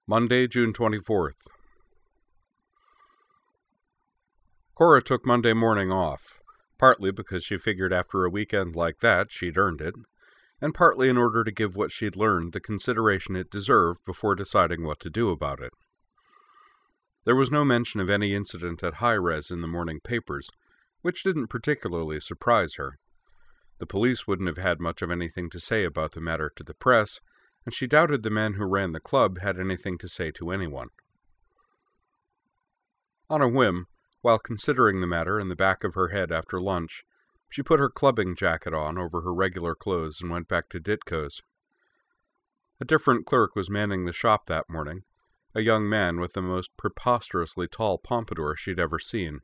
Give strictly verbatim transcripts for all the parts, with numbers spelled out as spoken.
Monday, June twenty-fourth. Cora took Monday morning off, partly because she figured after a weekend like that she'd earned it, and partly in order to give what she'd learned the consideration it deserved before deciding what to do about it. There was no mention of any incident at Hi-Res in the morning papers, which didn't particularly surprise her. The police wouldn't have had much of anything to say about the matter to the press, and she doubted the men who ran the club had anything to say to anyone. On a whim, while considering the matter in the back of her head after lunch, she put her clubbing jacket on over her regular clothes and went back to Ditko's. A different clerk was manning the shop that morning, a young man with the most preposterously tall pompadour she'd ever seen.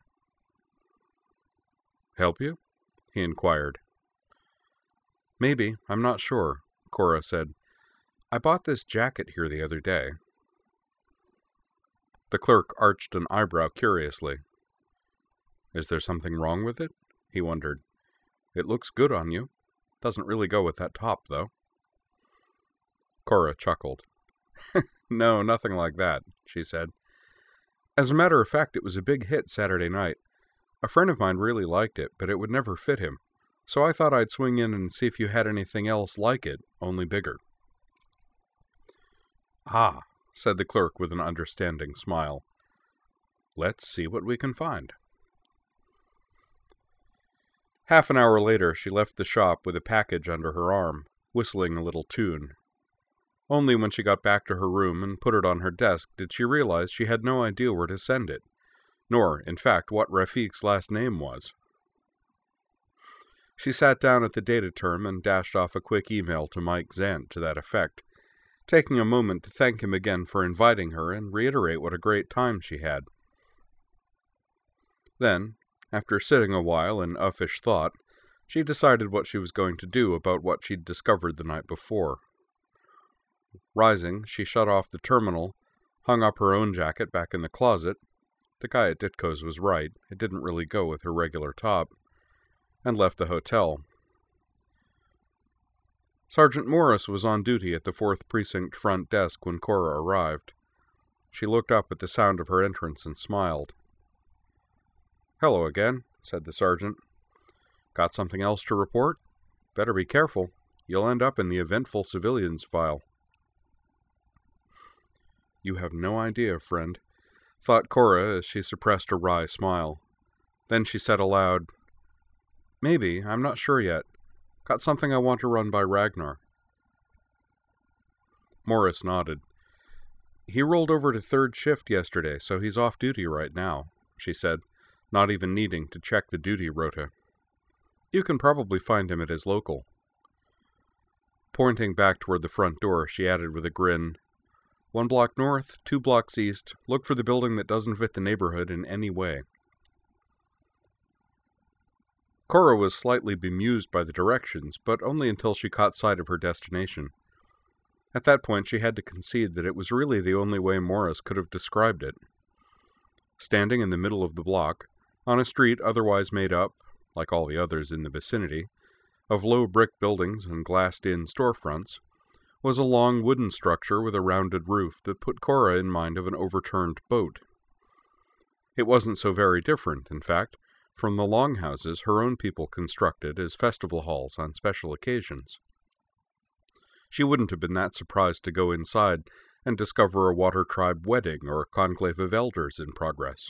"Help you?" he inquired. "Maybe, I'm not sure," Cora said. "I bought this jacket here the other day." The clerk arched an eyebrow curiously. "Is there something wrong with it?" he wondered. "It looks good on you. Doesn't really go with that top, though." Cora chuckled. "No, nothing like that," she said. "As a matter of fact, it was a big hit Saturday night. A friend of mine really liked it, but it would never fit him, so I thought I'd swing in and see if you had anything else like it, only bigger." "Ah," said the clerk with an understanding smile. "Let's see what we can find." Half an hour later, she left the shop with a package under her arm, whistling a little tune. Only when she got back to her room and put it on her desk did she realize she had no idea where to send it, nor, in fact, what Rafiq's last name was. She sat down at the data term and dashed off a quick email to Mike Zant to that effect, taking a moment to thank him again for inviting her and reiterate what a great time she had. Then, after sitting a while in uffish thought, she decided what she was going to do about what she'd discovered the night before. Rising, she shut off the terminal, hung up her own jacket back in the closet — the guy at Ditko's was right, it didn't really go with her regular top — and left the hotel. Sergeant Morris was on duty at the fourth Precinct front desk when Cora arrived. She looked up at the sound of her entrance and smiled. "Hello again," said the sergeant. "Got something else to report? Better be careful. You'll end up in the eventful civilians file." "You have no idea, friend," thought Cora as she suppressed a wry smile. Then she said aloud, "Maybe, I'm not sure yet. Got something I want to run by Ragnar." Morris nodded. "He rolled over to third shift yesterday, so he's off duty right now," she said, not even needing to check the duty rota. "You can probably find him at his local." Pointing back toward the front door, she added with a grin, "One block north, two blocks east. Look for the building that doesn't fit the neighborhood in any way." Cora was slightly bemused by the directions, but only until she caught sight of her destination. At that point, she had to concede that it was really the only way Morris could have described it. Standing in the middle of the block, on a street otherwise made up, like all the others in the vicinity, of low brick buildings and glassed-in storefronts, was a long wooden structure with a rounded roof that put Cora in mind of an overturned boat. It wasn't so very different, in fact, from the longhouses her own people constructed as festival halls on special occasions. She wouldn't have been that surprised to go inside and discover a water tribe wedding or a conclave of elders in progress.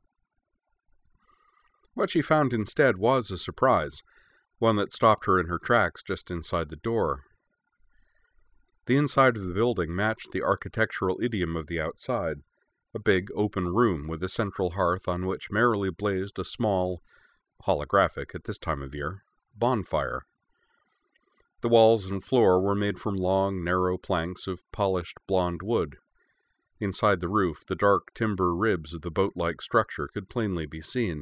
What she found instead was a surprise, one that stopped her in her tracks just inside the door. The inside of the building matched the architectural idiom of the outside, a big open room with a central hearth on which merrily blazed a small, holographic at this time of year, bonfire. The walls and floor were made from long, narrow planks of polished blonde wood. Inside the roof, the dark timber ribs of the boat-like structure could plainly be seen.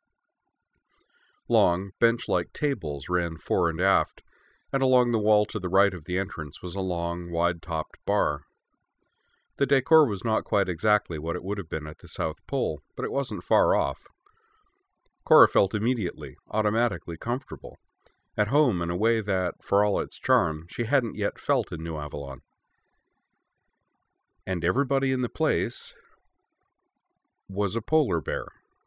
Long, bench-like tables ran fore and aft, and along the wall to the right of the entrance was a long, wide-topped bar. The decor was not quite exactly what it would have been at the South Pole, but it wasn't far off. Cora felt immediately, automatically comfortable, at home in a way that, for all its charm, she hadn't yet felt in New Avalon. and everybody in the place was a polar bear.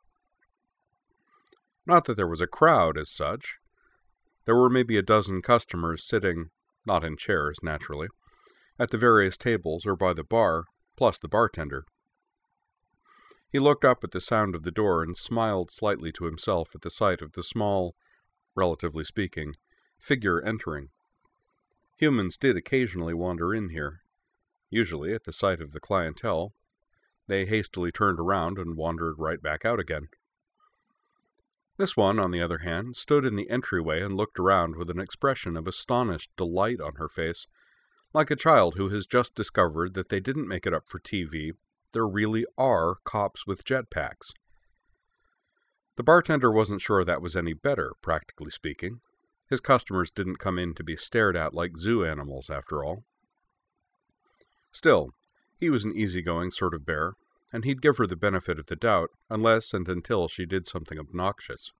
Not that there was a crowd as such. There were maybe a dozen customers sitting, not in chairs, naturally, at the various tables or by the bar, plus the bartender. He looked up at the sound of the door and smiled slightly to himself at the sight of the small, relatively speaking, figure entering. Humans did occasionally wander in here. Usually, at the sight of the clientele, they hastily turned around and wandered right back out again. This one, on the other hand, stood in the entryway and looked around with an expression of astonished delight on her face, like a child who has just discovered that they didn't make it up for T V. There really are cops with jetpacks. The bartender wasn't sure that was any better, practically speaking. His customers didn't come in to be stared at like zoo animals, after all. Still, he was an easygoing sort of bear, and he'd give her the benefit of the doubt, unless and until she did something obnoxious.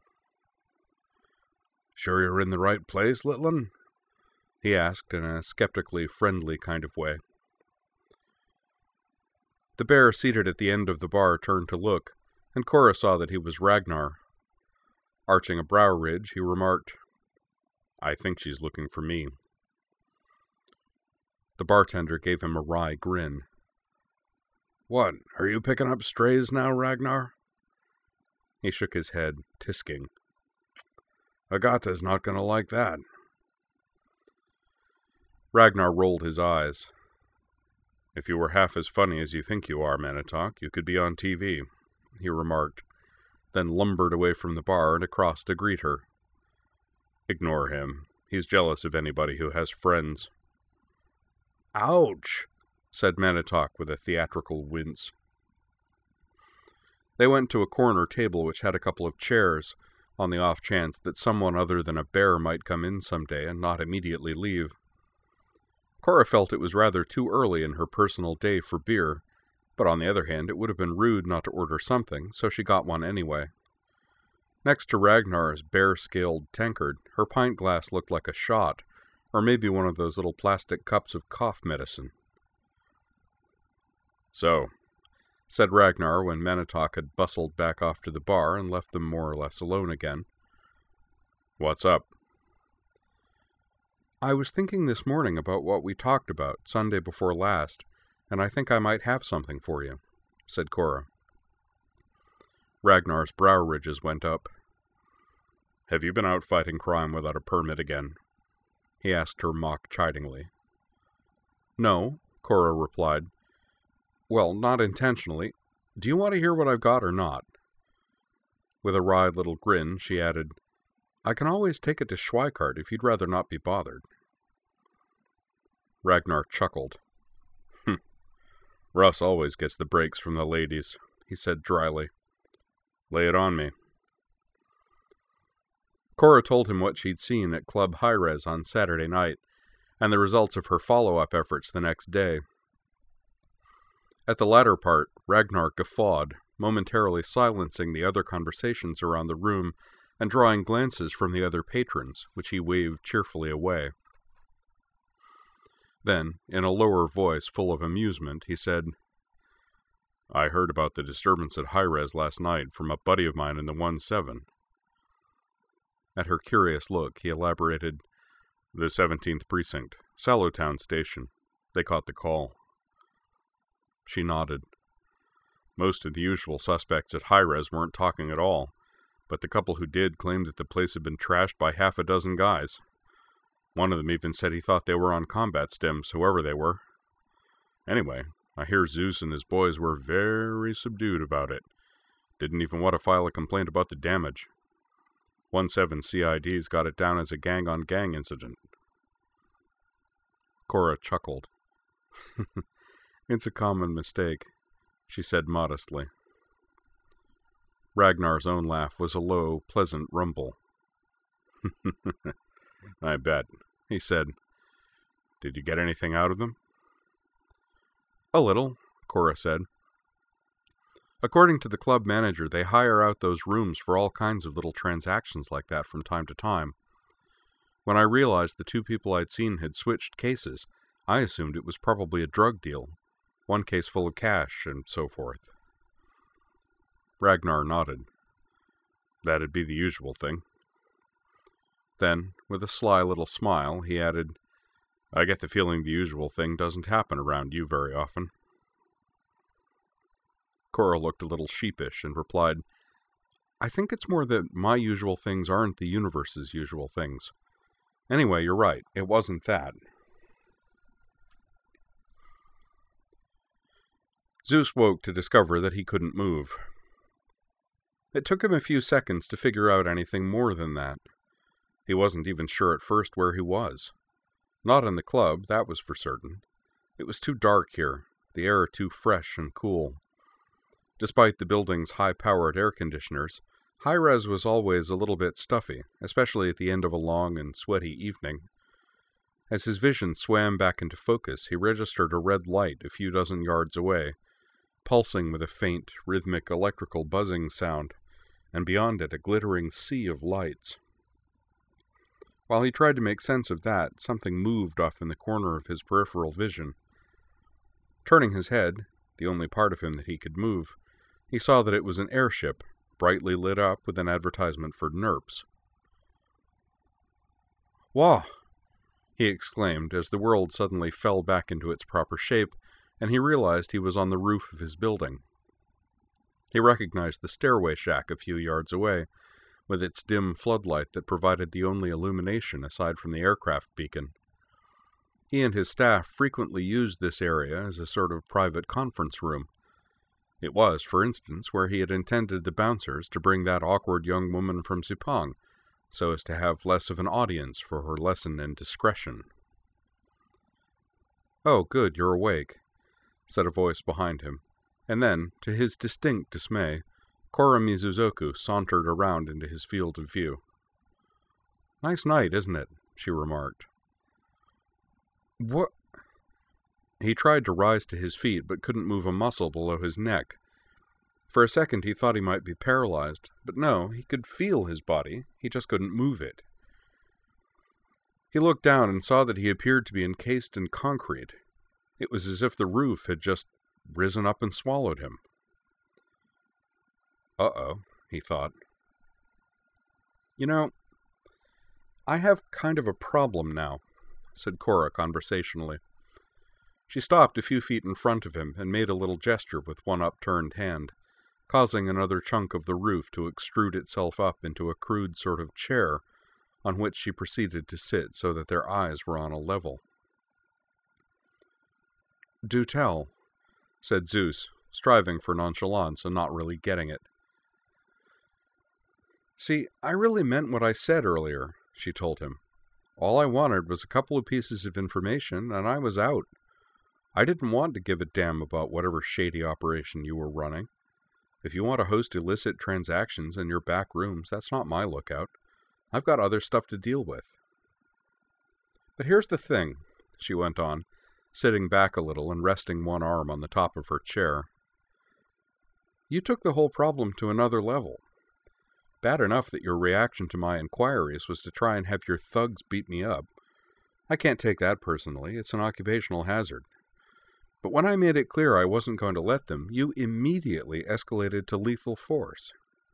"Sure you're in the right place, Litlin?" he asked in a skeptically friendly kind of way. The bear seated at the end of the bar turned to look, and Cora saw that he was Ragnar. Arching a brow ridge, he remarked, "I think she's looking for me." The bartender gave him a wry grin. "What, are you picking up strays now, Ragnar?" He shook his head, tisking. "Agata's not going to like that." Ragnar rolled his eyes. "If you were half as funny as you think you are, Manitok, you could be on T V, he remarked, then lumbered away from the bar and across to greet her. "Ignore him. He's jealous of anybody who has friends." "Ouch," said Manitok with a theatrical wince. They went to a corner table which had a couple of chairs, on the off chance that someone other than a bear might come in someday and not immediately leave. Cora felt it was rather too early in her personal day for beer, but on the other hand it would have been rude not to order something, so she got one anyway. Next to Ragnar's bear-scaled tankard, her pint glass looked like a shot, or maybe one of those little plastic cups of cough medicine. "So," said Ragnar when Manitok had bustled back off to the bar and left them more or less alone again. "What's up?" "I was thinking this morning about what we talked about Sunday before last, and I think I might have something for you," said Cora. Ragnar's brow ridges went up. "Have you been out fighting crime without a permit again?" he asked her mock-chidingly. "No," Cora replied. "Well, not intentionally. Do you want to hear what I've got or not?" With a wry little grin, she added, "I can always take it to Schweikart if you'd rather not be bothered." Ragnar chuckled. "Hm. Russ always gets the breaks from the ladies," he said dryly. "Lay it on me." Cora told him what she'd seen at Club Hi-Rez on Saturday night, and the results of her follow-up efforts the next day. At the latter part, Ragnar guffawed, momentarily silencing the other conversations around the room and drawing glances from the other patrons, which he waved cheerfully away. Then, in a lower voice full of amusement, he said, "I heard about the disturbance at Hi-Rez last night from a buddy of mine in the one seven. At her curious look, he elaborated, "The seventeenth Precinct, Sallowtown Station. They caught the call." She nodded. Most of the usual suspects at Hi-Rez weren't talking at all, but the couple who did claimed that the place had been trashed by half a dozen guys. One of them even said he thought they were on combat stims, whoever they were. Anyway, I hear Zeus and his boys were very subdued about it. Didn't even want to file a complaint about the damage. one seven C I D's got it down as a gang-on-gang incident. Cora chuckled. "It's a common mistake," she said modestly. Ragnar's own laugh was a low, pleasant rumble. "I bet," he said. "Did you get anything out of them?" "A little," Cora said. "According to the club manager, they hire out those rooms for all kinds of little transactions like that from time to time. When I realized the two people I'd seen had switched cases, I assumed it was probably a drug deal. one case full of cash, and so forth. Ragnar nodded. That'd be the usual thing. Then, with a sly little smile, he added, I get the feeling the usual thing doesn't happen around you very often. Cora looked a little sheepish and replied, I think it's more that my usual things aren't the universe's usual things. Anyway, you're right, it wasn't that. Zeus woke to discover that he couldn't move. It took him a few seconds to figure out anything more than that. He wasn't even sure at first where he was. Not in the club, that was for certain. It was too dark here, the air too fresh and cool. Despite the building's high-powered air conditioners, high-res was always a little bit stuffy, especially at the end of a long and sweaty evening. As his vision swam back into focus, he registered a red light a few dozen yards away, pulsing with a faint, rhythmic electrical buzzing sound, and beyond it a glittering sea of lights. While he tried to make sense of that, something moved off in the corner of his peripheral vision. Turning his head, the only part of him that he could move, he saw that it was an airship, brightly lit up with an advertisement for NERPs. "Wah!" he exclaimed as the world suddenly fell back into its proper shape, and he realized he was on the roof of his building. He recognized the stairway shack a few yards away, with its dim floodlight that provided the only illumination aside from the aircraft beacon. He and his staff frequently used this area as a sort of private conference room. It was, for instance, where he had intended the bouncers to bring that awkward young woman from Sepang, so as to have less of an audience for her lesson in discretion. "Oh, good, you're awake," said a voice behind him, and then, to his distinct dismay, Kora Mizuzoku sauntered around into his field of view. "Nice night, isn't it?" she remarked. "What?" He tried to rise to his feet, but couldn't move a muscle below his neck. For a second he thought he might be paralyzed, but no, he could feel his body, he just couldn't move it. He looked down and saw that he appeared to be encased in concrete. It was as if the roof had just risen up and swallowed him. Uh-oh, he thought. "You know, I have kind of a problem now," said Cora conversationally. She stopped a few feet in front of him and made a little gesture with one upturned hand, causing another chunk of the roof to extrude itself up into a crude sort of chair, on which she proceeded to sit so that their eyes were on a level. "Do tell," said Zeus, striving for nonchalance and not really getting it. "See, I really meant what I said earlier," she told him. "All I wanted was a couple of pieces of information, and I was out. I didn't want to give a damn about whatever shady operation you were running. If you want to host illicit transactions in your back rooms, that's not my lookout. I've got other stuff to deal with." "But here's the thing," she went on, sitting back a little and resting one arm on the top of her chair. "You took the whole problem to another level. Bad enough that your reaction to my inquiries was to try and have your thugs beat me up. I can't take that personally, it's an occupational hazard. But when I made it clear I wasn't going to let them, you immediately escalated to lethal force."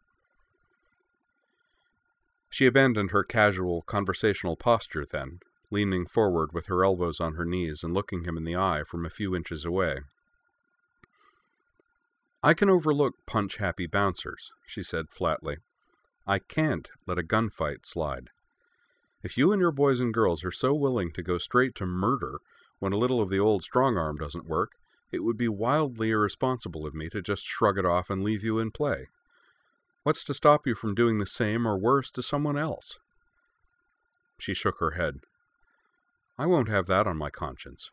She abandoned her casual, conversational posture then, leaning forward with her elbows on her knees and looking him in the eye from a few inches away. "I can overlook punch-happy bouncers," she said flatly. "I can't let a gunfight slide. If you and your boys and girls are so willing to go straight to murder when a little of the old strong-arm doesn't work, it would be wildly irresponsible of me to just shrug it off and leave you in play. What's to stop you from doing the same or worse to someone else?" She shook her head. "I won't have that on my conscience."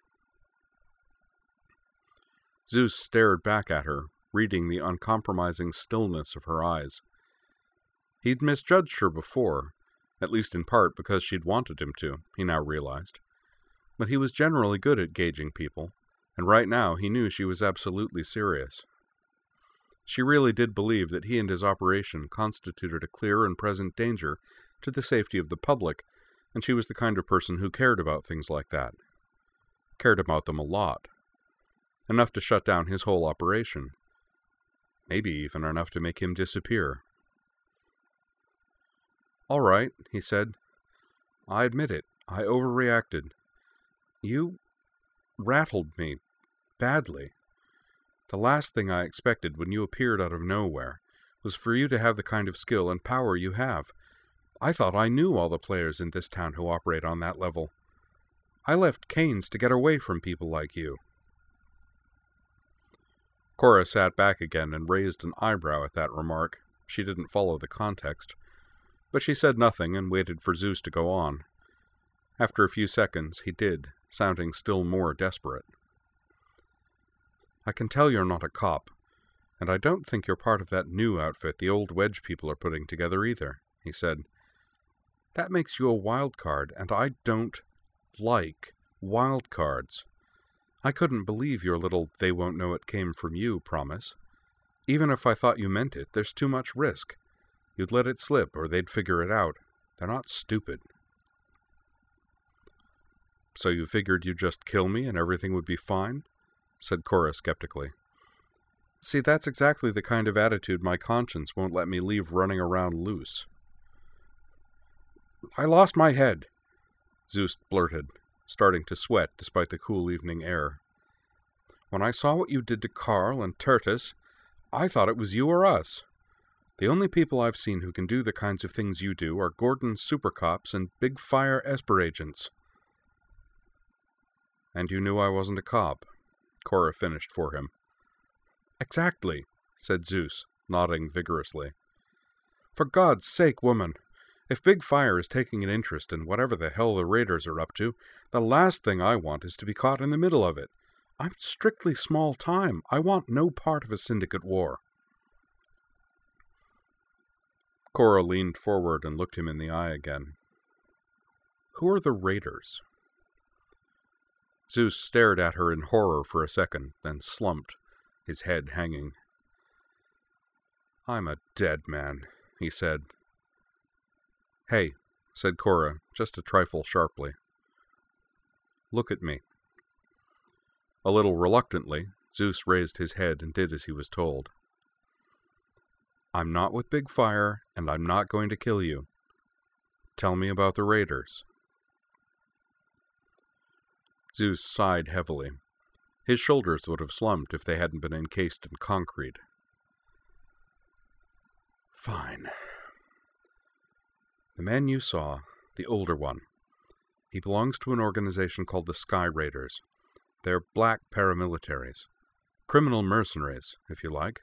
Zeus stared back at her, reading the uncompromising stillness of her eyes. He'd misjudged her before, at least in part because she'd wanted him to, he now realized. But he was generally good at gauging people, and right now he knew she was absolutely serious. She really did believe that he and his operation constituted a clear and present danger to the safety of the public, and she was the kind of person who cared about things like that. Cared about them a lot. enough to shut down his whole operation. Maybe even enough to make him disappear. "All right," he said. "I admit it. I overreacted. You rattled me badly. The last thing I expected when you appeared out of nowhere was for you to have the kind of skill and power you have. I thought I knew all the players in this town who operate on that level. I left Kane's to get away from people like you." Cora sat back again and raised an eyebrow at that remark. She didn't follow the context. But she said nothing and waited for Zeus to go on. After a few seconds, he did, sounding still more desperate. "I can tell you're not a cop, and I don't think you're part of that new outfit the old Wedge people are putting together either," he said. "That makes you a wild card, and I don't like wild cards. I couldn't believe your little they won't know it came from you promise. Even if I thought you meant it, there's too much risk. You'd let it slip, or they'd figure it out. They're not stupid." "So you figured you'd just kill me and everything would be fine?" said Cora skeptically. "See, that's exactly the kind of attitude my conscience won't let me leave running around loose." "I lost my head," Zeus blurted, starting to sweat despite the cool evening air. "When I saw what you did to Carl and Tertus, I thought it was you or us. The only people I've seen who can do the kinds of things you do are Gordon's super cops and Big Fire Esper agents." "And you knew I wasn't a cop," Cora finished for him. "Exactly," said Zeus, nodding vigorously. "For God's sake, woman, if Big Fire is taking an interest in whatever the hell the Raiders are up to, the last thing I want is to be caught in the middle of it. I'm strictly small time. I want no part of a syndicate war." Cora leaned forward and looked him in the eye again. "Who are the Raiders?" Zeus stared at her in horror for a second, then slumped, his head hanging. "I'm a dead man," he said. "Hey," said Cora, just a trifle sharply. "Look at me." A little reluctantly, Zeus raised his head and did as he was told. "I'm not with Big Fire, and I'm not going to kill you. Tell me about the Raiders." Zeus sighed heavily. His shoulders would have slumped if they hadn't been encased in concrete. "Fine. The man you saw, the older one, he belongs to an organization called the Sky Raiders. They're black paramilitaries. Criminal mercenaries, if you like."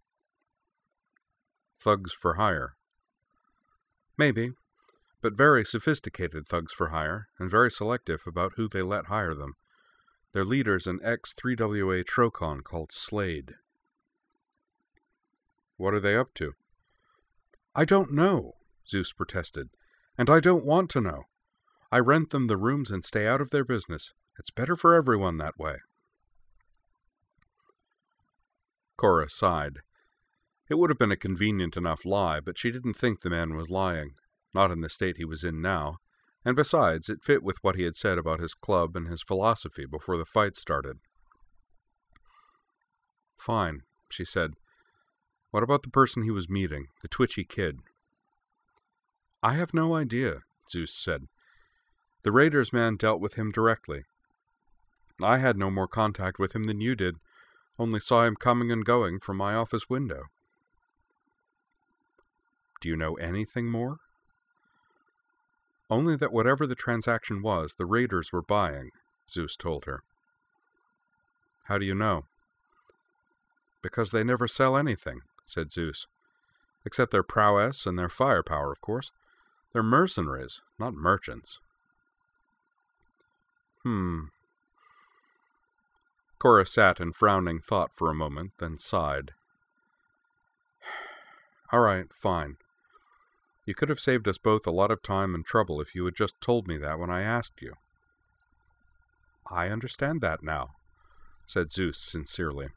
"Thugs for hire." "Maybe, but very sophisticated thugs for hire, and very selective about who they let hire them. Their leader's an ex three W A Trocon called Slade." "What are they up to?" "I don't know," Zeus protested, "and I don't want to know. I rent them the rooms and stay out of their business. It's better for everyone that way." Cora sighed. It would have been a convenient enough lie, but she didn't think the man was lying, not in the state he was in now, and besides, it fit with what he had said about his club and his philosophy before the fight started. "Fine," she said. "What about the person he was meeting, the twitchy kid?" "I have no idea," Zeus said. "The Raiders man dealt with him directly. I had no more contact with him than you did, only saw him coming and going from my office window." "Do you know anything more?" "Only that whatever the transaction was, the Raiders were buying," Zeus told her. "How do you know?" "Because they never sell anything," said Zeus. "Except their prowess and their firepower, of course. They're mercenaries, not merchants." Hmm. Cora sat in frowning thought for a moment, then sighed. "All right, fine. You could have saved us both a lot of time and trouble if you had just told me that when I asked you." "I understand that now," said Zeus sincerely.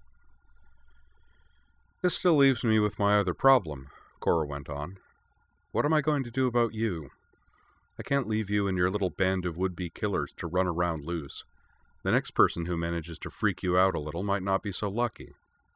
"This still leaves me with my other problem," Cora went on. "What am I going to do about you? I can't leave you and your little band of would-be killers to run around loose. The next person who manages to freak you out a little might not be so lucky.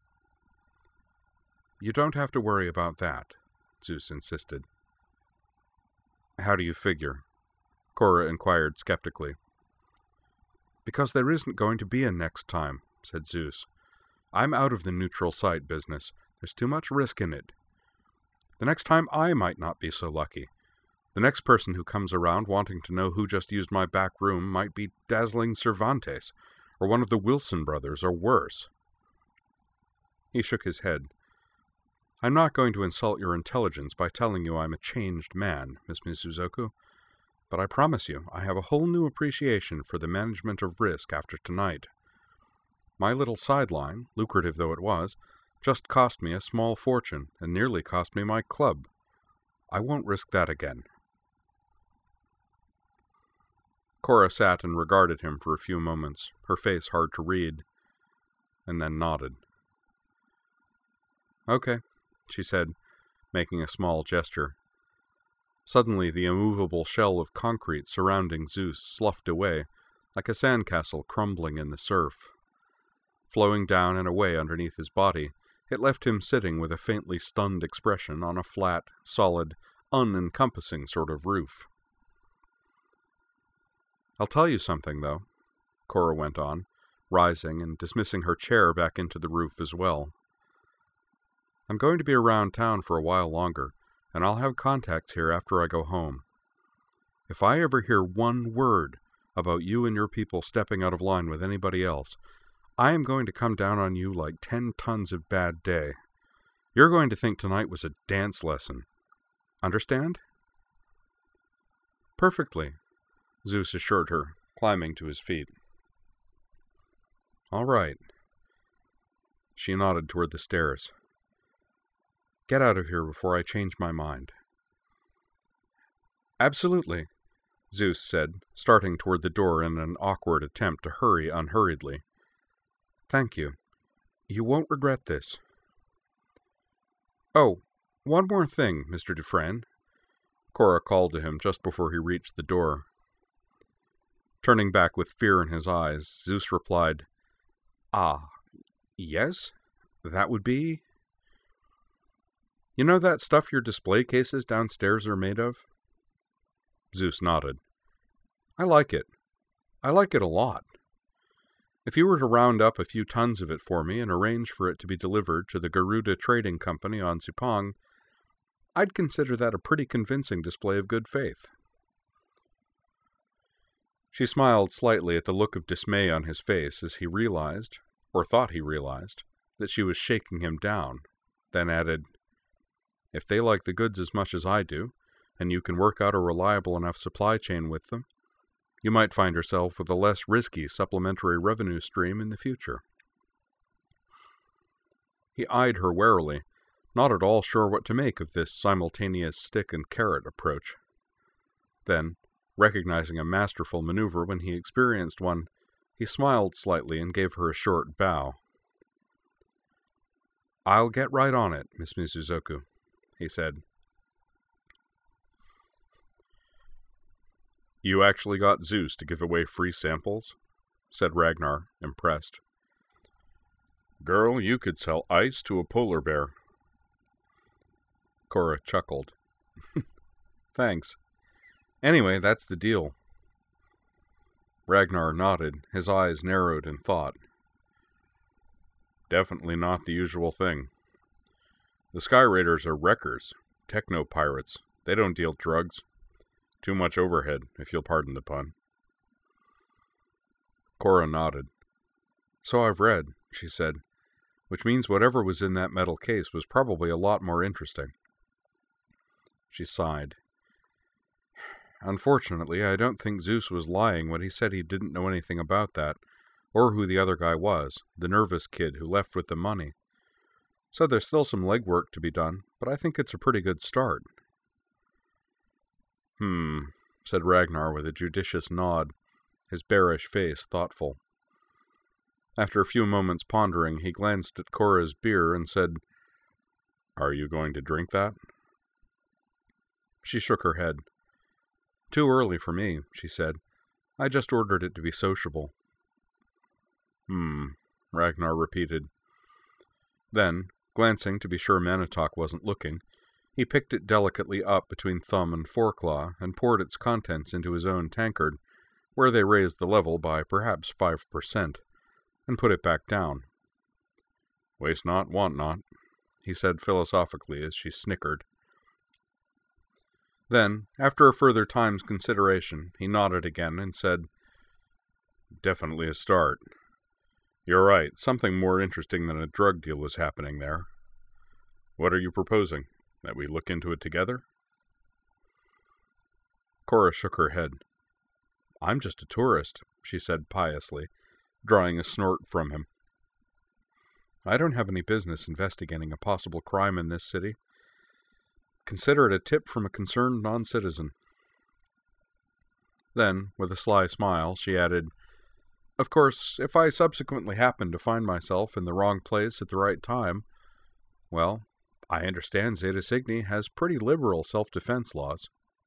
You don't have to worry about that, Zeus insisted. How do you figure? Cora inquired skeptically. Because there isn't going to be a next time, said Zeus. I'm out of the neutral site business. There's too much risk in it. The next time I might not be so lucky. The next person who comes around wanting to know who just used my back room might be Dazzling Cervantes, or one of the Wilson brothers, or worse. He shook his head. I'm not going to insult your intelligence by telling you I'm a changed man, Miss Mizuzoku, but I promise you I have a whole new appreciation for the management of risk after tonight. My little sideline, lucrative though it was, just cost me a small fortune and nearly cost me my club. I won't risk that again. Cora sat and regarded him for a few moments, her face hard to read, and then nodded. Okay, she said, making a small gesture. Suddenly the immovable shell of concrete surrounding Zeus sloughed away, like a sandcastle crumbling in the surf. Flowing down and away underneath his body, it left him sitting with a faintly stunned expression on a flat, solid, unencompassing sort of roof. I'll tell you something, though, Cora went on, rising and dismissing her chair back into the roof as well. I'm going to be around town for a while longer, and I'll have contacts here after I go home. If I ever hear one word about you and your people stepping out of line with anybody else, I am going to come down on you like ten tons of bad day. You're going to think tonight was a dance lesson. Understand? Perfectly, Zeus assured her, climbing to his feet. All right. She nodded toward the stairs. Get out of here before I change my mind. Absolutely, Zeus said, starting toward the door in an awkward attempt to hurry unhurriedly. Thank you. You won't regret this. Oh, one more thing, Mister Dufresne, Cora called to him just before he reached the door. Turning back with fear in his eyes, Zeus replied, Ah, yes? That would be... You know that stuff your display cases downstairs are made of? Zeus nodded. I like it. I like it a lot. If you were to round up a few tons of it for me and arrange for it to be delivered to the Garuda Trading Company on Zipong, I'd consider that a pretty convincing display of good faith. She smiled slightly at the look of dismay on his face as he realized, or thought he realized, that she was shaking him down, then added, If they like the goods as much as I do, and you can work out a reliable enough supply chain with them, you might find yourself with a less risky supplementary revenue stream in the future. He eyed her warily, not at all sure what to make of this simultaneous stick-and-carrot approach. Then, recognizing a masterful maneuver when he experienced one, he smiled slightly and gave her a short bow. I'll get right on it, Miss Mizuzoku, he said. You actually got Zeus to give away free samples? Said Ragnar, impressed. Girl, you could sell ice to a polar bear. Cora chuckled. Thanks. Anyway, that's the deal. Ragnar nodded, his eyes narrowed in thought. Definitely not the usual thing. The Sky Raiders are wreckers, techno-pirates. They don't deal drugs. Too much overhead, if you'll pardon the pun. Cora nodded. So I've read, she said, which means whatever was in that metal case was probably a lot more interesting. She sighed. Unfortunately, I don't think Zeus was lying when he said he didn't know anything about that, or who the other guy was, the nervous kid who left with the money. So there's still some legwork to be done, but I think it's a pretty good start. Hmm, said Ragnar with a judicious nod, his bearish face thoughtful. After a few moments pondering, he glanced at Cora's beer and said, Are you going to drink that? She shook her head. Too early for me, she said. I just ordered it to be sociable. Hmm, Ragnar repeated. Then, glancing to be sure Manitok wasn't looking, he picked it delicately up between thumb and foreclaw and poured its contents into his own tankard, where they raised the level by perhaps five percent, and put it back down. Waste not, want not, he said philosophically as she snickered. Then, after a further time's consideration, he nodded again and said, Definitely a start. You're right, something more interesting than a drug deal is happening there. What are you proposing? That we look into it together? Cora shook her head. I'm just a tourist, she said piously, drawing a snort from him. I don't have any business investigating a possible crime in this city. Consider it a tip from a concerned non-citizen. Then, with a sly smile, she added, Of course, if I subsequently happen to find myself in the wrong place at the right time, well, I understand Zeta Cygni has pretty liberal self-defense laws.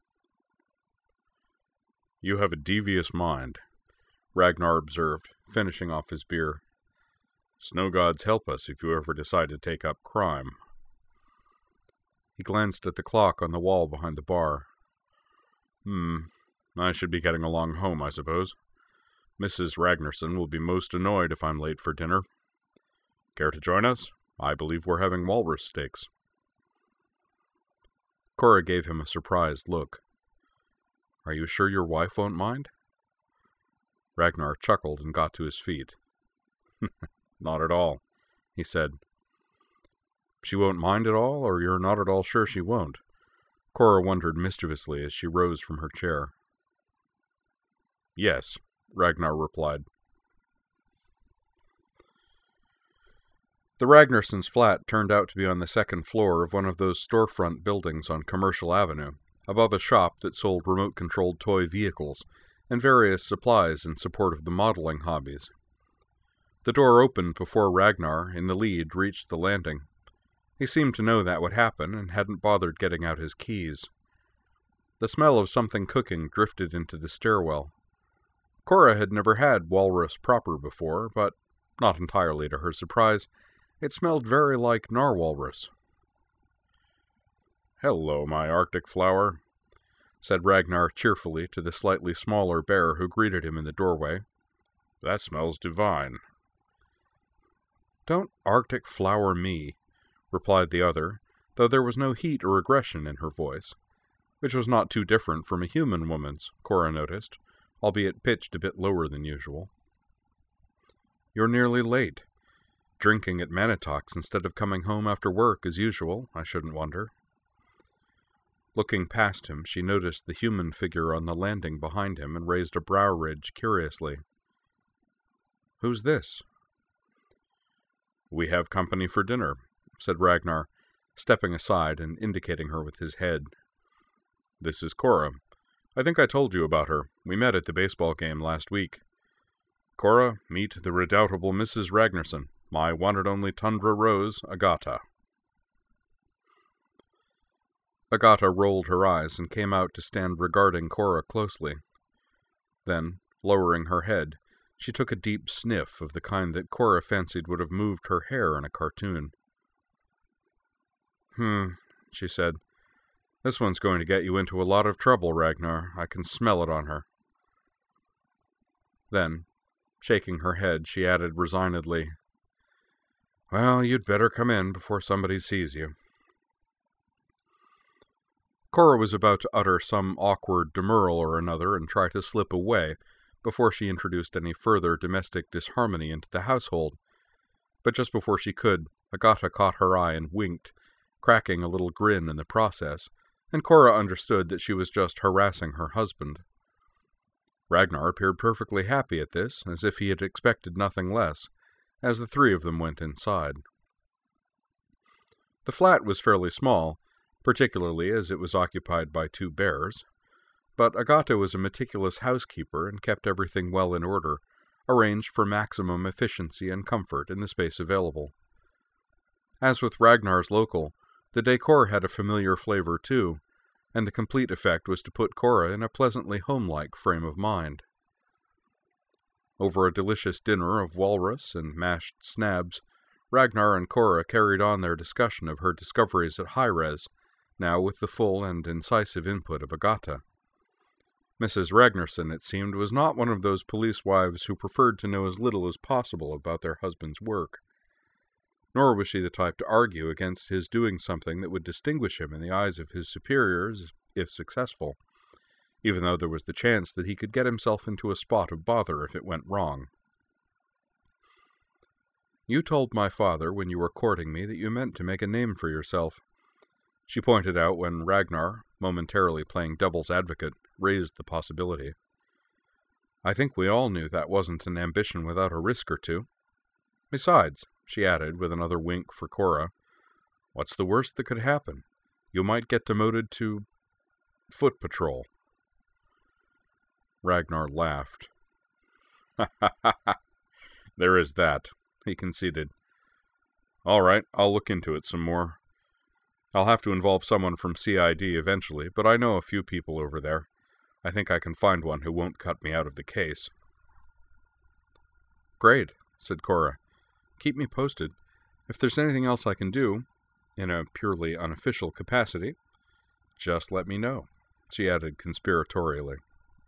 You have a devious mind, Ragnar observed, finishing off his beer. Snow gods help us if you ever decide to take up crime. He glanced at the clock on the wall behind the bar. Hmm, I should be getting along home, I suppose. Missus Ragnarsson will be most annoyed if I'm late for dinner. Care to join us? I believe we're having walrus steaks. Cora gave him a surprised look. Are you sure your wife won't mind? Ragnar chuckled and got to his feet. Not at all, he said. She won't mind at all, or you're not at all sure she won't? Cora wondered mischievously as she rose from her chair. Yes, Ragnar replied. The Ragnarssons' flat turned out to be on the second floor of one of those storefront buildings on Commercial Avenue, above a shop that sold remote-controlled toy vehicles and various supplies in support of the modeling hobbies. The door opened before Ragnar, in the lead, reached the landing. He seemed to know that would happen and hadn't bothered getting out his keys. The smell of something cooking drifted into the stairwell. Cora had never had walrus proper before, but, not entirely to her surprise, it smelled very like narwhalrus. Hello, my Arctic flower, said Ragnar cheerfully to the slightly smaller bear who greeted him in the doorway. That smells divine. Don't Arctic flower me, replied the other, though there was no heat or aggression in her voice, which was not too different from a human woman's, Cora noticed, albeit pitched a bit lower than usual. You're nearly late. Drinking at Manitok's instead of coming home after work as usual, I shouldn't wonder. Looking past him, she noticed the human figure on the landing behind him and raised a brow ridge curiously. Who's this? We have company for dinner, said Ragnar, stepping aside and indicating her with his head. This is Cora. I think I told you about her. We met at the baseball game last week. Cora, meet the redoubtable Missus Ragnarsson, my one and only Tundra Rose, Agata. Agata rolled her eyes and came out to stand regarding Cora closely. Then, lowering her head, she took a deep sniff of the kind that Cora fancied would have moved her hair in a cartoon. Hmm, she said. This one's going to get you into a lot of trouble, Ragnar. I can smell it on her. Then, shaking her head, she added resignedly, Well, you'd better come in before somebody sees you. Cora was about to utter some awkward demurral or another and try to slip away before she introduced any further domestic disharmony into the household, but just before she could, Agata caught her eye and winked, cracking a little grin in the process, and Cora understood that she was just harassing her husband. Ragnar appeared perfectly happy at this, as if he had expected nothing less, as the three of them went inside. The flat was fairly small, particularly as it was occupied by two bears, but Agata was a meticulous housekeeper and kept everything well in order, arranged for maximum efficiency and comfort in the space available. As with Ragnar's local, the decor had a familiar flavor too, and the complete effect was to put Cora in a pleasantly homelike frame of mind. Over a delicious dinner of walrus and mashed snabs, Ragnar and Cora carried on their discussion of her discoveries at Hi-Rez, now with the full and incisive input of Agatha. Missus Ragnarsson, it seemed, was not one of those police wives who preferred to know as little as possible about their husband's work. Nor was she the type to argue against his doing something that would distinguish him in the eyes of his superiors, if successful, even though there was the chance that he could get himself into a spot of bother if it went wrong. "You told my father when you were courting me that you meant to make a name for yourself," she pointed out when Ragnar, momentarily playing devil's advocate, raised the possibility. "I think we all knew that wasn't an ambition without a risk or two. Besides," she added with another wink for Cora, "what's the worst that could happen? You might get demoted to foot patrol." Ragnar laughed. "Ha ha ha ha! There is that," he conceded. "All right, I'll look into it some more. I'll have to involve someone from C I D eventually, but I know a few people over there. I think I can find one who won't cut me out of the case." "Great," said Cora. "Keep me posted. If there's anything else I can do, in a purely unofficial capacity, just let me know," she added conspiratorially.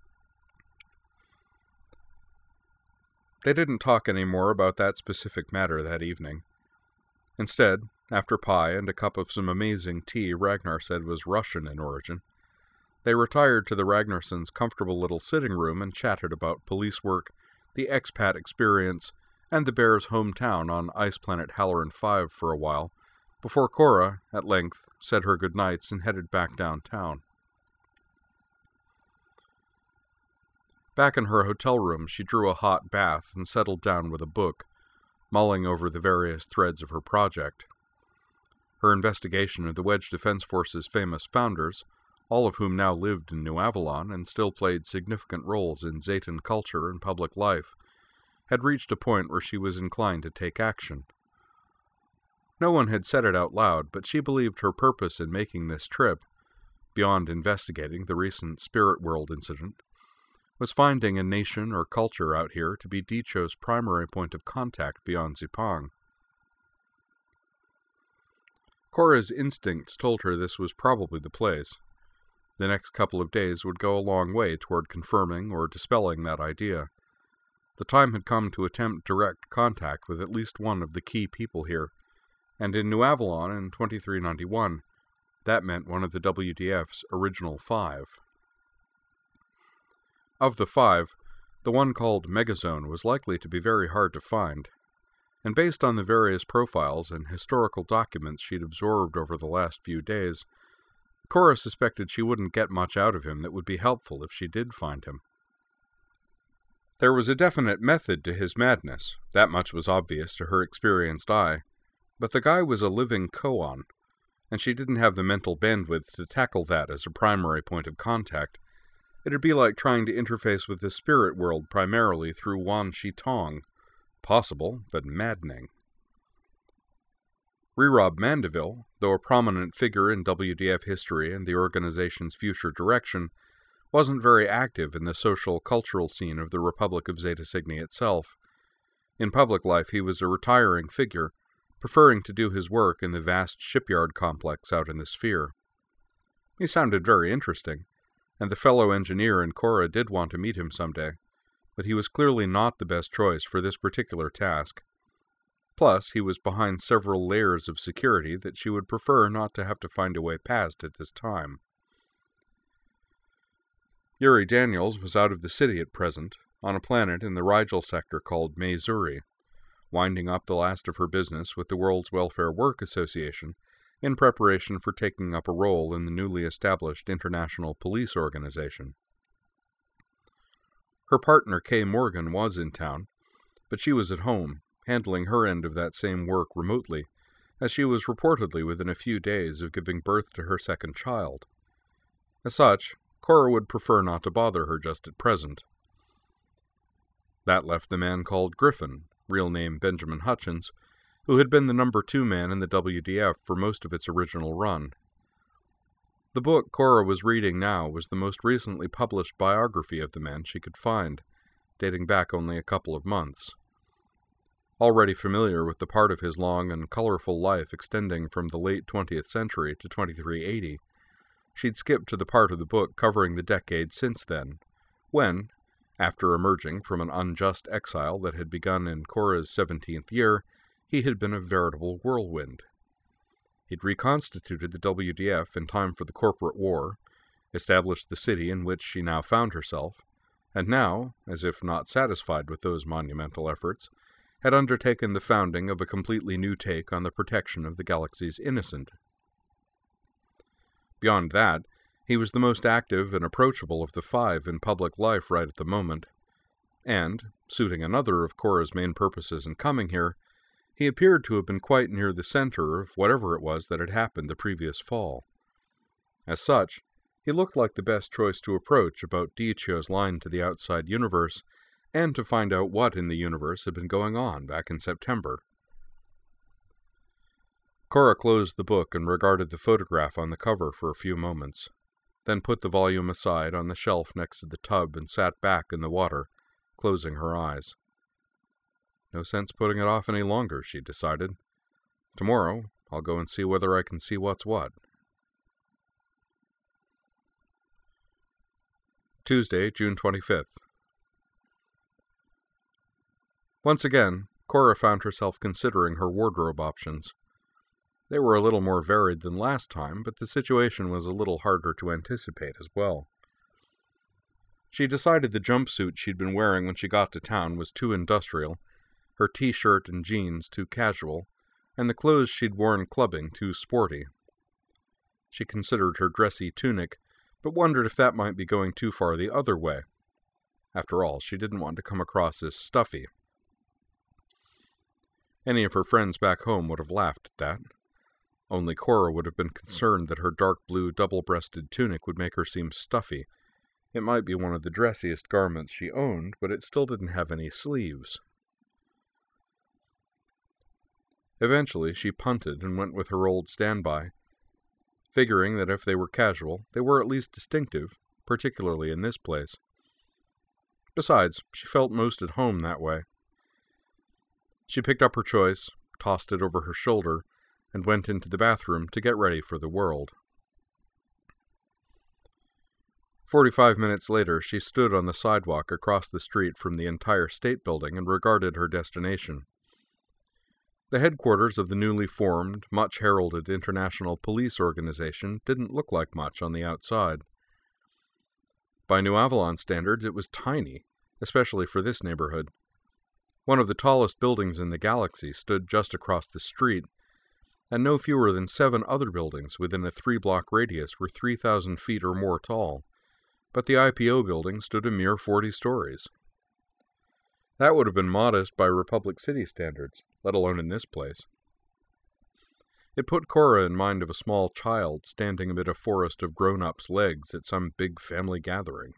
They didn't talk any more about that specific matter that evening. Instead, after pie and a cup of some amazing tea Ragnar said was Russian in origin, they retired to the Ragnarssons' comfortable little sitting room and chatted about police work, the expat experience, and the Bears' hometown on Ice Planet Halloran five for a while, before Cora, at length, said her goodnights and headed back downtown. Back in her hotel room, she drew a hot bath and settled down with a book, mulling over the various threads of her project. Her investigation of the Wedge Defense Force's famous founders, all of whom now lived in New Avalon and still played significant roles in Zayton culture and public life, had reached a point where she was inclined to take action. No one had said it out loud, but she believed her purpose in making this trip, beyond investigating the recent Spirit World incident, was finding a nation or culture out here to be Dicho's primary point of contact beyond Zipang. Cora's instincts told her this was probably the place. The next couple of days would go a long way toward confirming or dispelling that idea. The time had come to attempt direct contact with at least one of the key people here, and in New Avalon in twenty-three ninety-one, that meant one of the W D F's original five. Of the five, the one called Megazone was likely to be very hard to find, and based on the various profiles and historical documents she'd absorbed over the last few days, Cora suspected she wouldn't get much out of him that would be helpful if she did find him. There was a definite method to his madness, that much was obvious to her experienced eye, but the guy was a living koan, and she didn't have the mental bandwidth to tackle that as a primary point of contact. It'd be like trying to interface with the spirit world primarily through Wan Shi Tong. Possible, but maddening. Rerob Mandeville, though a prominent figure in W D F history and the organization's future direction, wasn't very active in the social-cultural scene of the Republic of Zeta Cygni itself. In public life he was a retiring figure, preferring to do his work in the vast shipyard complex out in the sphere. He sounded very interesting, and the fellow engineer and Cora did want to meet him someday, but he was clearly not the best choice for this particular task. Plus, he was behind several layers of security that she would prefer not to have to find a way past at this time. Yuri Daniels was out of the city at present, on a planet in the Rigel sector called Maizuri, winding up the last of her business with the World's Welfare Work Association, in preparation for taking up a role in the newly established International Police Organization. Her partner Kay Morgan was in town, but she was at home, handling her end of that same work remotely, as she was reportedly within a few days of giving birth to her second child. As such, Cora would prefer not to bother her just at present. That left the man called Griffin, real name Benjamin Hutchins, who had been the number two man in the W D F for most of its original run. The book Cora was reading now was the most recently published biography of the man she could find, dating back only a couple of months. Already familiar with the part of his long and colorful life extending from the late twentieth century to twenty-three eighty, she'd skipped to the part of the book covering the decade since then, when, after emerging from an unjust exile that had begun in Cora's seventeenth year, he had been a veritable whirlwind. He'd reconstituted the W D F in time for the corporate war, established the city in which she now found herself, and now, as if not satisfied with those monumental efforts, had undertaken the founding of a completely new take on the protection of the galaxy's innocent. Beyond that, he was the most active and approachable of the five in public life right at the moment, and, suiting another of Cora's main purposes in coming here, he appeared to have been quite near the center of whatever it was that had happened the previous fall. As such, he looked like the best choice to approach about Dichio's line to the outside universe, and to find out what in the universe had been going on back in September. Cora closed the book and regarded the photograph on the cover for a few moments, then put the volume aside on the shelf next to the tub and sat back in the water, closing her eyes. No sense putting it off any longer, she decided. Tomorrow, I'll go and see whether I can see what's what. Tuesday, June twenty-fifth. Once again, Cora found herself considering her wardrobe options. They were a little more varied than last time, but the situation was a little harder to anticipate as well. She decided the jumpsuit she'd been wearing when she got to town was too industrial, her t-shirt and jeans too casual, and the clothes she'd worn clubbing too sporty. She considered her dressy tunic, but wondered if that might be going too far the other way. After all, she didn't want to come across as stuffy. Any of her friends back home would have laughed at that. Only Cora would have been concerned that her dark blue double-breasted tunic would make her seem stuffy. It might be one of the dressiest garments she owned, but it still didn't have any sleeves. Eventually, she punted and went with her old standby, figuring that if they were casual, they were at least distinctive, particularly in this place. Besides, she felt most at home that way. She picked up her choice, tossed it over her shoulder, and went into the bathroom to get ready for the world. Forty-five minutes later, she stood on the sidewalk across the street from the entire state building and regarded her destination. The headquarters of the newly formed, much-heralded international police organization didn't look like much on the outside. By New Avalon standards, it was tiny, especially for this neighborhood. One of the tallest buildings in the galaxy stood just across the street, and no fewer than seven other buildings within a three-block radius were three thousand feet or more tall, but the I P O building stood a mere forty stories. That would have been modest by Republic City standards, let alone in this place. It put Cora in mind of a small child standing amid a forest of grown-ups' legs at some big family gathering.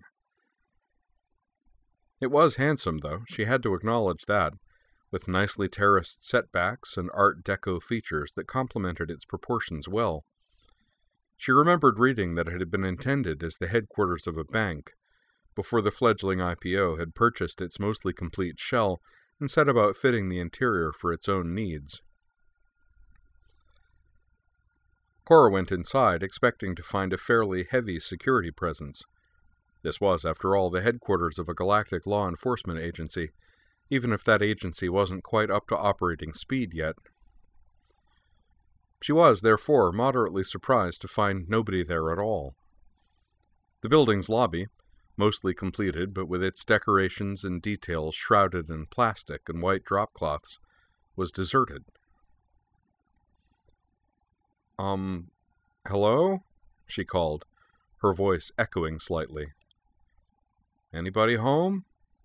It was handsome, though, she had to acknowledge that, with nicely terraced setbacks and Art Deco features that complemented its proportions well. She remembered reading that it had been intended as the headquarters of a bank, before the fledgling I P O had purchased its mostly complete shell and set about fitting the interior for its own needs. Cora went inside, expecting to find a fairly heavy security presence. This was, after all, the headquarters of a galactic law enforcement agency, even if that agency wasn't quite up to operating speed yet. She was, therefore, moderately surprised to find nobody there at all. The building's lobby, mostly completed but with its decorations and details shrouded in plastic and white dropcloths, was deserted. Um, hello? She called, her voice echoing slightly. Anybody home?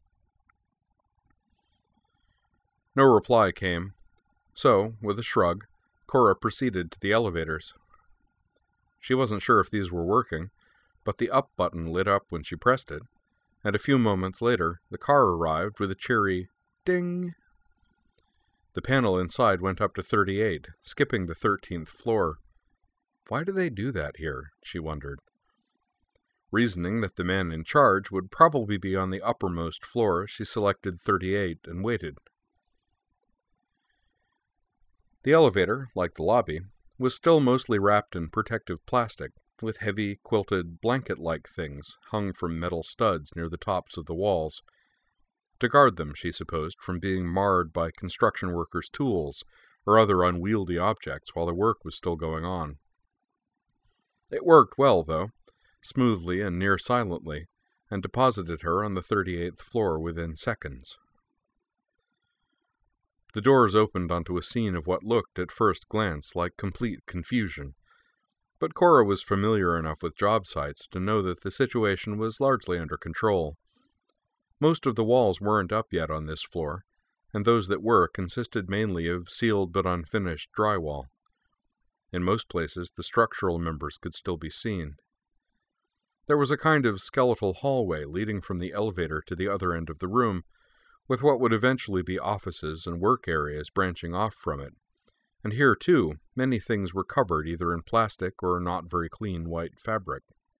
No reply came, so, with a shrug, Cora proceeded to the elevators. She wasn't sure if these were working, but the up button lit up when she pressed it, and a few moments later, the car arrived with a cheery ding. The panel inside went up to thirty-eight, skipping the thirteenth floor. Why do they do that here? She wondered. Reasoning that the man in charge would probably be on the uppermost floor, she selected thirty-eight and waited. The elevator, like the lobby, was still mostly wrapped in protective plastic, with heavy, quilted, blanket-like things hung from metal studs near the tops of the walls, to guard them, she supposed, from being marred by construction workers' tools or other unwieldy objects while the work was still going on. It worked well, though, smoothly and near silently, and deposited her on the thirty-eighth floor within seconds. The doors opened onto a scene of what looked, at first glance, like complete confusion, but Cora was familiar enough with job sites to know that the situation was largely under control. Most of the walls weren't up yet on this floor, and those that were consisted mainly of sealed but unfinished drywall. In most places, the structural members could still be seen. There was a kind of skeletal hallway leading from the elevator to the other end of the room, with what would eventually be offices and work areas branching off from it. And here, too, many things were covered either in plastic or not very clean white fabric.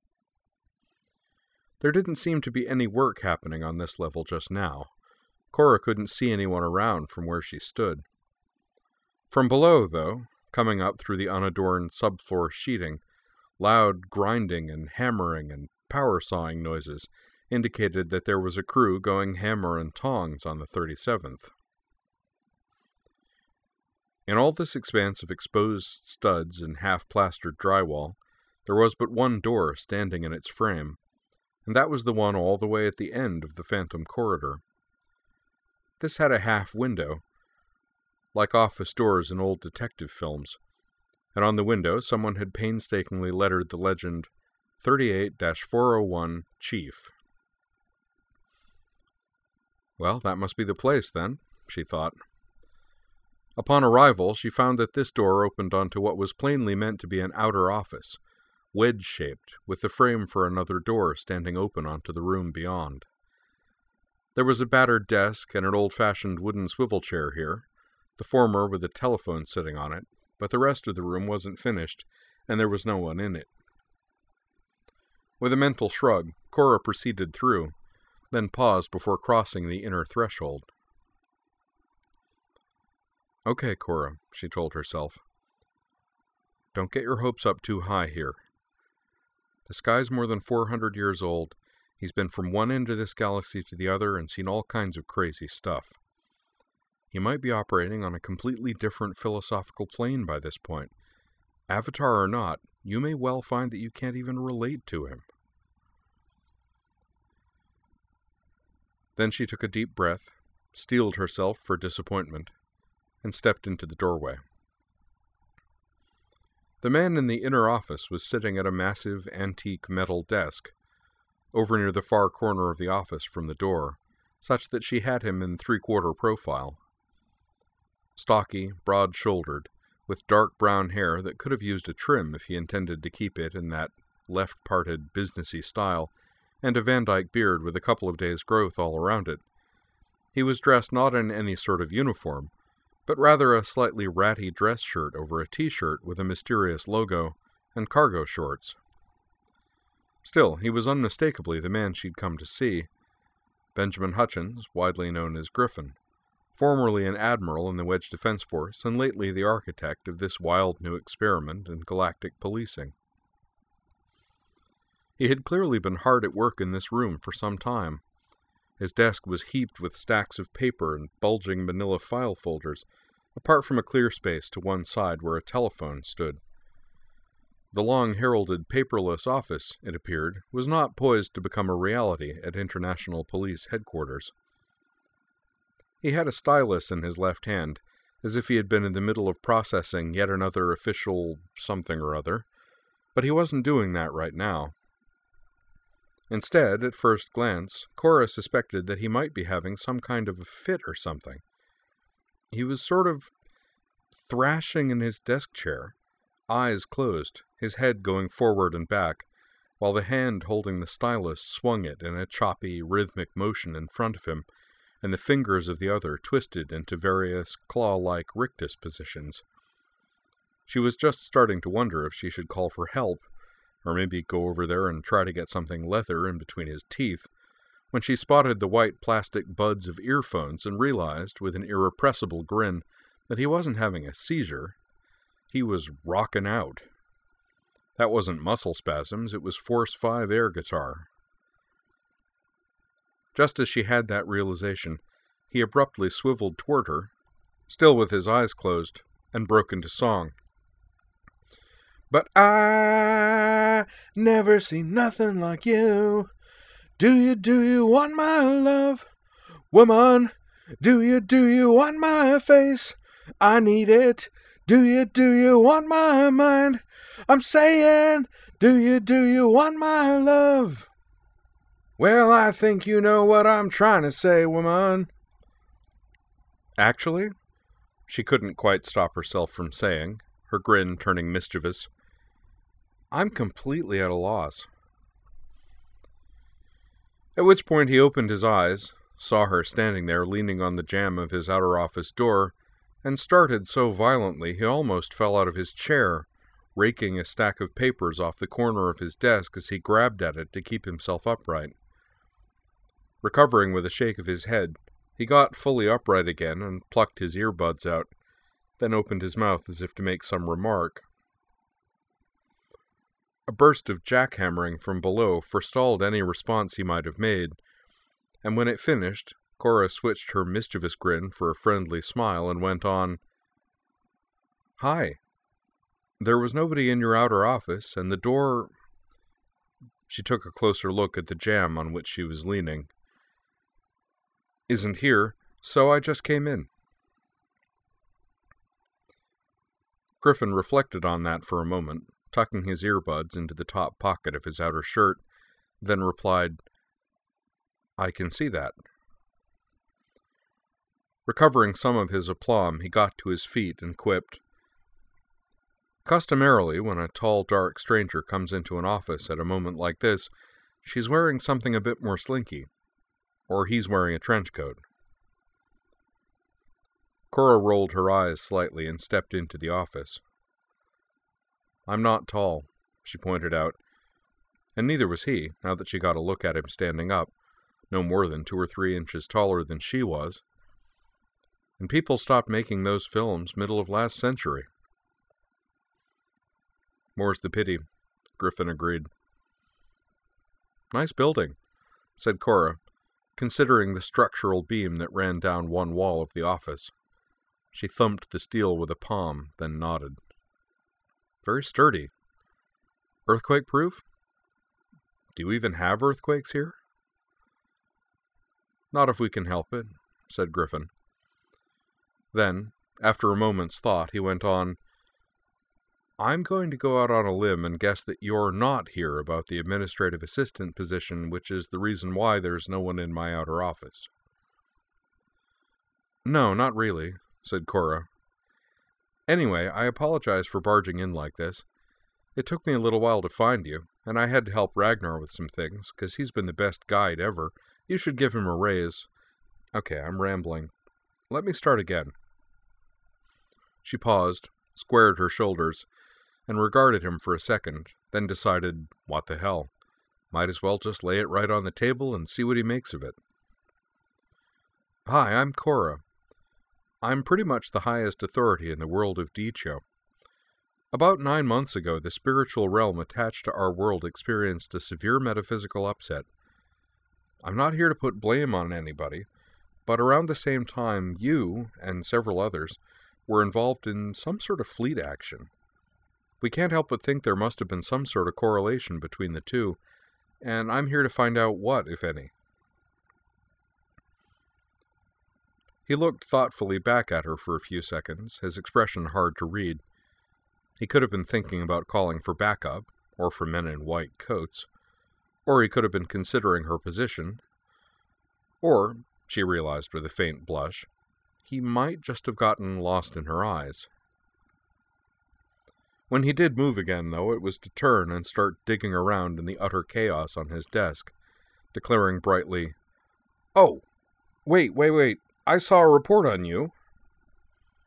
There didn't seem to be any work happening on this level just now. Cora couldn't see anyone around from where she stood. From below, though, coming up through the unadorned subfloor sheeting, loud grinding and hammering and power sawing noises indicated that there was a crew going hammer and tongs on the thirty-seventh. In all this expanse of exposed studs and half-plastered drywall, there was but one door standing in its frame, and that was the one all the way at the end of the phantom corridor. This had a half-window, like office doors in old detective films, and on the window someone had painstakingly lettered the legend, thirty-eight dash four oh one, Chief. Well, that must be the place, then, she thought. Upon arrival, she found that this door opened onto what was plainly meant to be an outer office, wedge-shaped, with the frame for another door standing open onto the room beyond. There was a battered desk and an old-fashioned wooden swivel chair here, the former with a telephone sitting on it, but the rest of the room wasn't finished, and there was no one in it. With a mental shrug, Cora proceeded through, then paused before crossing the inner threshold. Okay, Cora, she told herself. Don't get your hopes up too high here. This guy's more than four hundred years old. He's been from one end of this galaxy to the other and seen all kinds of crazy stuff. He might be operating on a completely different philosophical plane by this point. Avatar or not, you may well find that you can't even relate to him. Then she took a deep breath, steeled herself for disappointment, and stepped into the doorway. The man in the inner office was sitting at a massive antique metal desk, over near the far corner of the office from the door, such that she had him in three-quarter profile. Stocky, broad-shouldered, with dark brown hair that could have used a trim if he intended to keep it in that left-parted, businessy style, and a Van Dyke beard with a couple of days' growth all around it. He was dressed not in any sort of uniform, but rather a slightly ratty dress shirt over a t-shirt with a mysterious logo, and cargo shorts. Still, he was unmistakably the man she'd come to see. Benjamin Hutchins, widely known as Griffin, formerly an admiral in the Wedge Defense Force and lately the architect of this wild new experiment in galactic policing. He had clearly been hard at work in this room for some time. His desk was heaped with stacks of paper and bulging manila file folders, apart from a clear space to one side where a telephone stood. The long-heralded paperless office, it appeared, was not poised to become a reality at International Police Headquarters. He had a stylus in his left hand, as if he had been in the middle of processing yet another official something or other, but he wasn't doing that right now. Instead, at first glance, Cora suspected that he might be having some kind of a fit or something. He was sort of thrashing in his desk chair, eyes closed, his head going forward and back, while the hand holding the stylus swung it in a choppy, rhythmic motion in front of him, and the fingers of the other twisted into various claw-like rictus positions. She was just starting to wonder if she should call for help, or maybe go over there and try to get something leather in between his teeth, when she spotted the white plastic buds of earphones and realized, with an irrepressible grin, that he wasn't having a seizure. He was rocking out. That wasn't muscle spasms, it was Force five air guitar. Just as she had that realization, he abruptly swiveled toward her, still with his eyes closed, and broke into song. But I never seen nothing like you. Do you, do you want my love? Woman, do you, do you want my face? I need it. Do you, do you want my mind? I'm saying, do you, do you want my love? Well, I think you know what I'm trying to say, woman. Actually, she couldn't quite stop herself from saying, her grin turning mischievous, I'm completely at a loss. At which point he opened his eyes, saw her standing there leaning on the jamb of his outer office door, and started so violently he almost fell out of his chair, raking a stack of papers off the corner of his desk as he grabbed at it to keep himself upright. Recovering with a shake of his head, he got fully upright again and plucked his earbuds out, then opened his mouth as if to make some remark. A burst of jackhammering from below forestalled any response he might have made, and when it finished, Cora switched her mischievous grin for a friendly smile and went on, Hi. There was nobody in your outer office, and the door... She took a closer look at the jamb on which she was leaning. Isn't here, so I just came in. Griffin reflected on that for a moment, tucking his earbuds into the top pocket of his outer shirt, then replied, I can see that. Recovering some of his aplomb, he got to his feet and quipped, Customarily, when a tall, dark stranger comes into an office at a moment like this, she's wearing something a bit more slinky, or he's wearing a trench coat. Cora rolled her eyes slightly and stepped into the office. I'm not tall, she pointed out, and neither was he, now that she got a look at him standing up, no more than two or three inches taller than she was. And people stopped making those films middle of last century. More's the pity, Griffin agreed. Nice building, said Cora, considering the structural beam that ran down one wall of the office. She thumped the steel with a palm, then nodded. Very sturdy. Earthquake-proof? Do you even have earthquakes here? Not if we can help it, said Griffin. Then, after a moment's thought, he went on, I'm going to go out on a limb and guess that you're not here about the administrative assistant position, which is the reason why there's no one in my outer office. No, not really, said Cora. Anyway, I apologize for barging in like this. It took me a little while to find you, and I had to help Ragnar with some things, because he's been the best guide ever. You should give him a raise. Okay, I'm rambling. Let me start again. She paused, squared her shoulders, and regarded him for a second, then decided, what the hell? Might as well just lay it right on the table and see what he makes of it. Hi, I'm Cora. I'm pretty much the highest authority in the world of Dicho. About nine months ago, the spiritual realm attached to our world experienced a severe metaphysical upset. I'm not here to put blame on anybody, but around the same time, you, and several others, were involved in some sort of fleet action. We can't help but think there must have been some sort of correlation between the two, and I'm here to find out what, if any. He looked thoughtfully back at her for a few seconds, his expression hard to read. He could have been thinking about calling for backup, or for men in white coats, or he could have been considering her position, or, she realized with a faint blush, he might just have gotten lost in her eyes. When he did move again, though, it was to turn and start digging around in the utter chaos on his desk, declaring brightly, Oh, wait, wait, wait, I saw a report on you.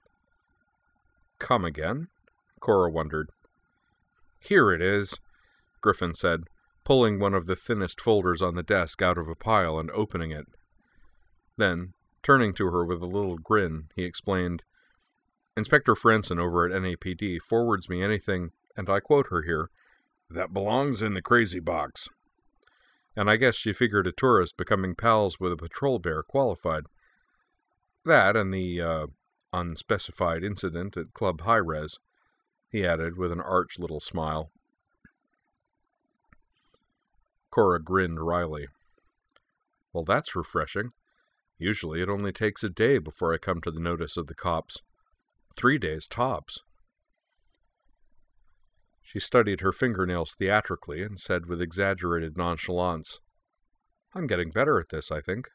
Come again? Cora wondered. Here it is. Griffin said, pulling one of the thinnest folders on the desk out of a pile and opening it. Then, turning to her with a little grin, he explained, Inspector Franson over at N A P D forwards me anything, and I quote her here, that belongs in the crazy box. And I guess she figured a tourist becoming pals with a patrol bear qualified. That and the, uh, unspecified incident at Club High Res, he added with an arch little smile. Cora grinned wryly. Well, that's refreshing. Usually it only takes a day before I come to the notice of the cops. Three days tops. She studied her fingernails theatrically and said with exaggerated nonchalance, I'm getting better at this, I think.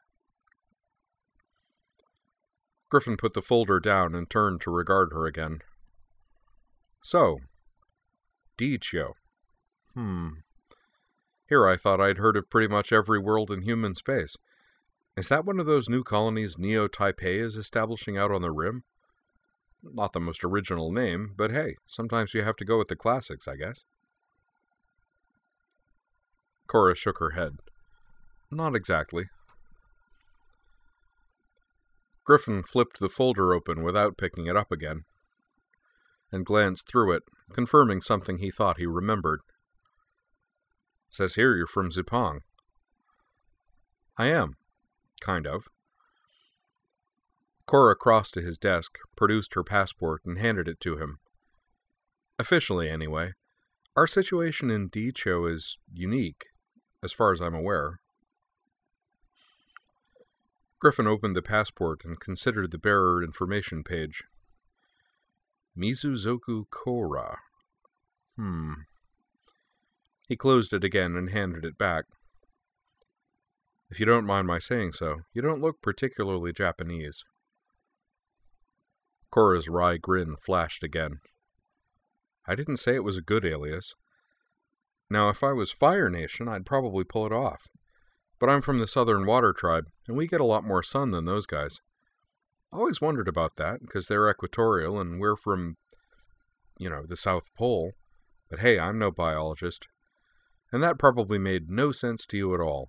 Griffin put the folder down and turned to regard her again. So, Dicho. Hmm. Here I thought I'd heard of pretty much every world in human space. Is that one of those new colonies Neo-Taipei is establishing out on the rim? Not the most original name, but hey, sometimes you have to go with the classics, I guess. Cora shook her head. Not exactly. Griffin flipped the folder open without picking it up again, and glanced through it, confirming something he thought he remembered. Says here you're from Zipong. I am. Kind of. Cora crossed to his desk, produced her passport, and handed it to him. Officially, anyway, our situation in Dicho is unique, as far as I'm aware. Griffin opened the passport and considered the bearer information page. Mizuzoku Kora. Hmm. He closed it again and handed it back. If you don't mind my saying so, you don't look particularly Japanese. Cora's wry grin flashed again. I didn't say it was a good alias. Now, if I was Fire Nation, I'd probably pull it off. But I'm from the Southern Water Tribe, and we get a lot more sun than those guys. Always wondered about that, because they're equatorial, and we're from, you know, the South Pole. But hey, I'm no biologist. And that probably made no sense to you at all.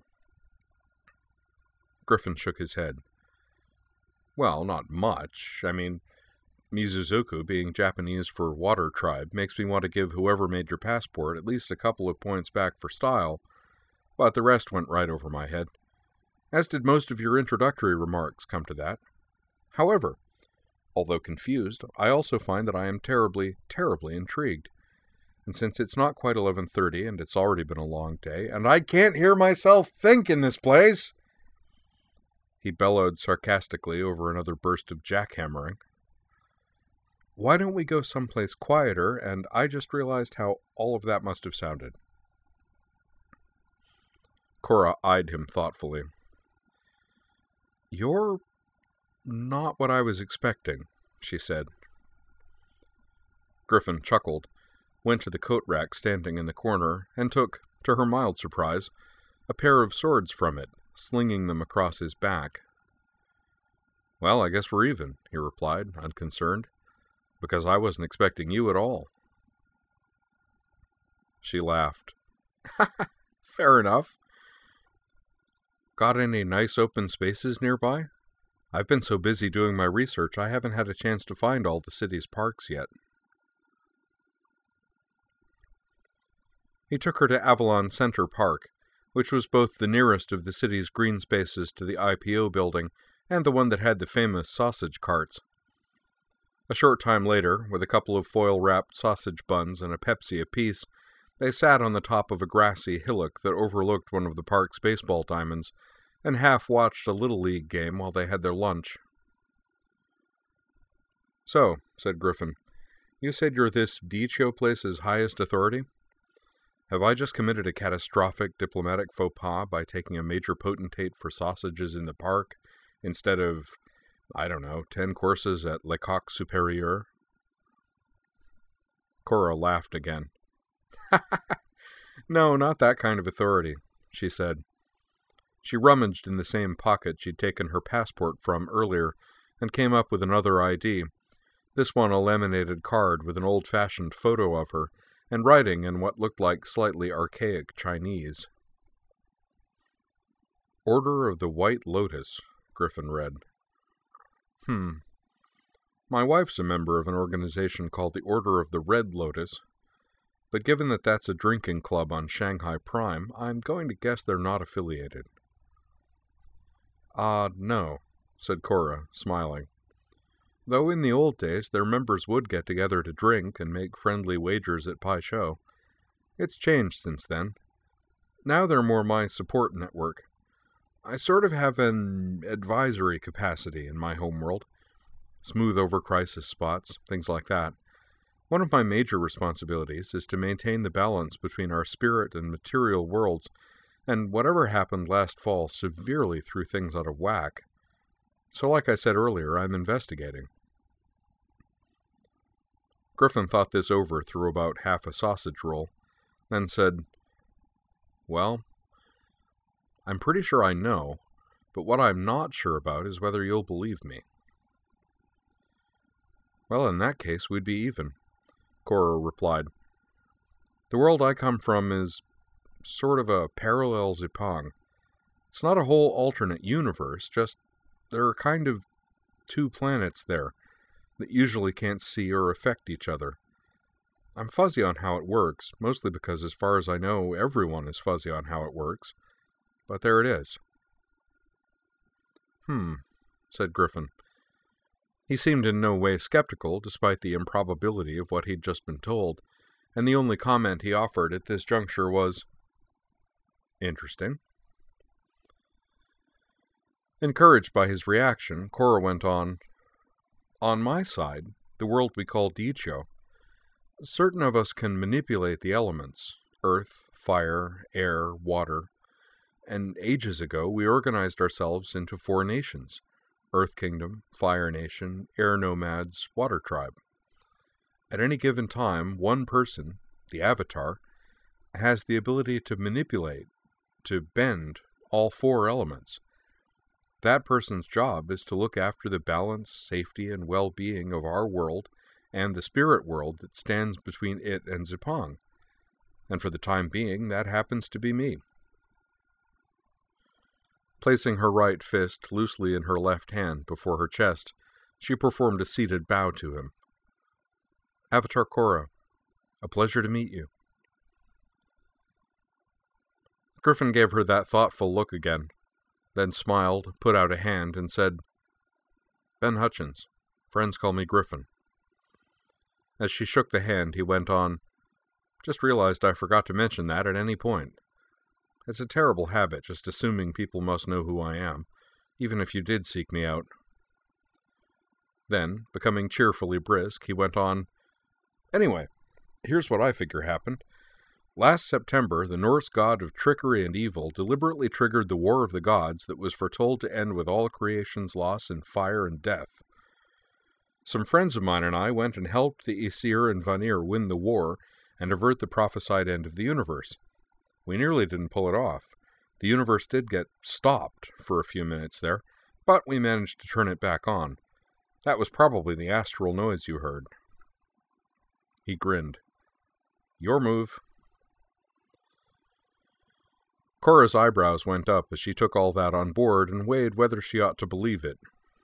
Griffin shook his head. Well, not much. I mean, Mizuzoku, being Japanese for Water Tribe, makes me want to give whoever made your passport at least a couple of points back for style, but the rest went right over my head. As did most of your introductory remarks, come to that. However, although confused, I also find that I am terribly, terribly intrigued. And since it's not quite eleven thirty, and it's already been a long day, and I can't hear myself think in this place, he bellowed sarcastically over another burst of jackhammering. Why don't we go someplace quieter, and I just realized how all of that must have sounded. Cora eyed him thoughtfully. You're not what I was expecting, she said. Griffin chuckled, went to the coat rack standing in the corner, and took, to her mild surprise, a pair of swords from it, slinging them across his back. Well, I guess we're even, he replied, unconcerned, because I wasn't expecting you at all. She laughed. Fair enough. Got any nice open spaces nearby? I've been so busy doing my research, I haven't had a chance to find all the city's parks yet. He took her to Avalon Center Park, which was both the nearest of the city's green spaces to the I P O building and the one that had the famous sausage carts. A short time later, with a couple of foil-wrapped sausage buns and a Pepsi apiece, they sat on the top of a grassy hillock that overlooked one of the park's baseball diamonds, and half-watched a Little League game while they had their lunch. So, said Griffin, you said you're this Dicho place's highest authority? Have I just committed a catastrophic diplomatic faux pas by taking a major potentate for sausages in the park, instead of, I don't know, ten courses at Le Coq Supérieur? Cora laughed again. No, not that kind of authority, she said. She rummaged in the same pocket she'd taken her passport from earlier and came up with another I D, this one a laminated card with an old-fashioned photo of her, and writing in what looked like slightly archaic Chinese. Order of the White Lotus, Griffin read. Hmm. My wife's a member of an organization called the Order of the Red Lotus, but given that that's a drinking club on Shanghai Prime, I'm going to guess they're not affiliated. Ah, uh, no, said Cora, smiling. Though in the old days their members would get together to drink and make friendly wagers at Pai Sho. It's changed since then. Now they're more my support network. I sort of have an advisory capacity in my homeworld. Smooth over crisis spots, things like that. One of my major responsibilities is to maintain the balance between our spirit and material worlds, and whatever happened last fall severely threw things out of whack. So like I said earlier, I'm investigating. Griffin thought this over through about half a sausage roll, then said, Well, I'm pretty sure I know, but what I'm not sure about is whether you'll believe me. Well, in that case, we'd be even, Cora replied. The world I come from is sort of a parallel Zipang. It's not a whole alternate universe, just there are kind of two planets there that usually can't see or affect each other. I'm fuzzy on how it works, mostly because as far as I know, everyone is fuzzy on how it works. But there it is. Hmm, said Griffin. He seemed in no way skeptical, despite the improbability of what he'd just been told, and the only comment he offered at this juncture was, Interesting. Encouraged by his reaction, Cora went on, On my side, the world we call Dicho, certain of us can manipulate the elements, earth, fire, air, water, and ages ago we organized ourselves into four nations, Earth Kingdom, Fire Nation, Air Nomads, Water Tribe. At any given time, one person, the Avatar, has the ability to manipulate, to bend all four elements. That person's job is to look after the balance, safety, and well-being of our world and the spirit world that stands between it and Zipang. And for the time being, that happens to be me. Placing her right fist loosely in her left hand before her chest, she performed a seated bow to him. Avatar Cora, a pleasure to meet you. Griffin gave her that thoughtful look again, then smiled, put out a hand, and said, Ben Hutchins. Friends call me Griffin. As she shook the hand, he went on, Just realized I forgot to mention that at any point. It's a terrible habit, just assuming people must know who I am, even if you did seek me out. Then, becoming cheerfully brisk, he went on, Anyway, here's what I figure happened. Last September, the Norse god of trickery and evil deliberately triggered the War of the Gods that was foretold to end with all creation's loss in fire and death. Some friends of mine and I went and helped the Aesir and Vanir win the war and avert the prophesied end of the universe. We nearly didn't pull it off. The universe did get stopped for a few minutes there, but we managed to turn it back on. That was probably the astral noise you heard. He grinned. Your move. Cora's eyebrows went up as she took all that on board and weighed whether she ought to believe it.